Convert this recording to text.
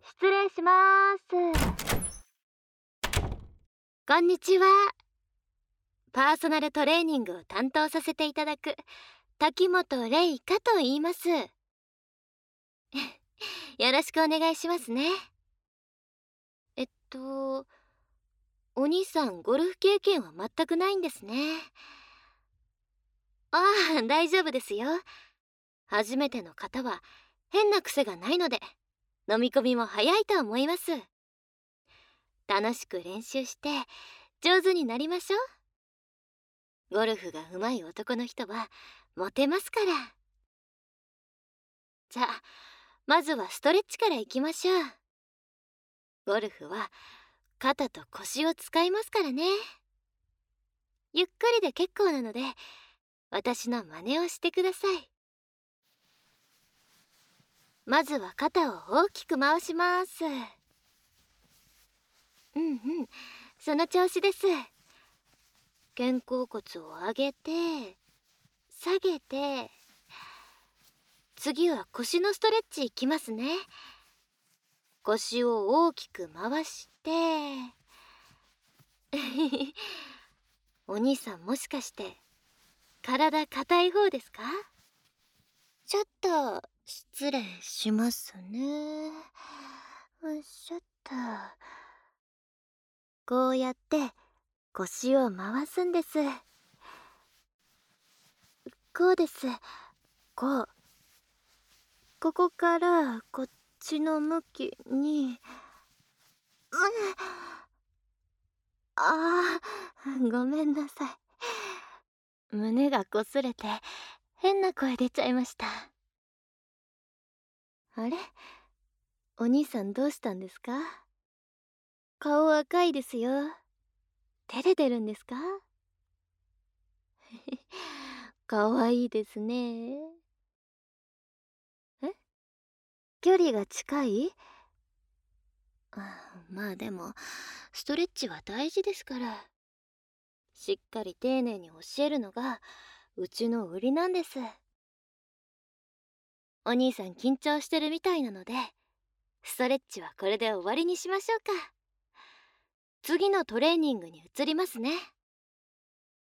失礼します。こんにちは。パーソナルトレーニングを担当させていただく滝本玲香と言います。よろしくお願いしますね。お兄さんゴルフ経験は全くないんですね。ああ、大丈夫ですよ。初めての方は変な癖がないので飲み込みも早いと思います。楽しく練習して上手になりましょう。ゴルフが上手い男の人はモテますから。じゃあまずはストレッチからいきましょう。ゴルフは肩と腰を使いますからね。ゆっくりで結構なので私の真似をしてください。まずは肩を大きく回します。その調子です。肩甲骨を上げて下げて、次は腰のストレッチいきますね。腰を大きく回してお兄さんもしかして体硬い方ですか？ちょっと失礼しますね。よいしょっと。こうやって腰を回すんです。こうです。こう。ここからこっちの向きに。ああ、ごめんなさい。胸がこすれて変な声出ちゃいました。あれ？お兄さんどうしたんですか？顔赤いですよ。照れてるんですか？かわいいですね。え？距離が近い？まあでもストレッチは大事ですから。しっかり丁寧に教えるのがうちの売りなんです。お兄さん緊張してるみたいなのでストレッチはこれで終わりにしましょうか。次のトレーニングに移りますね。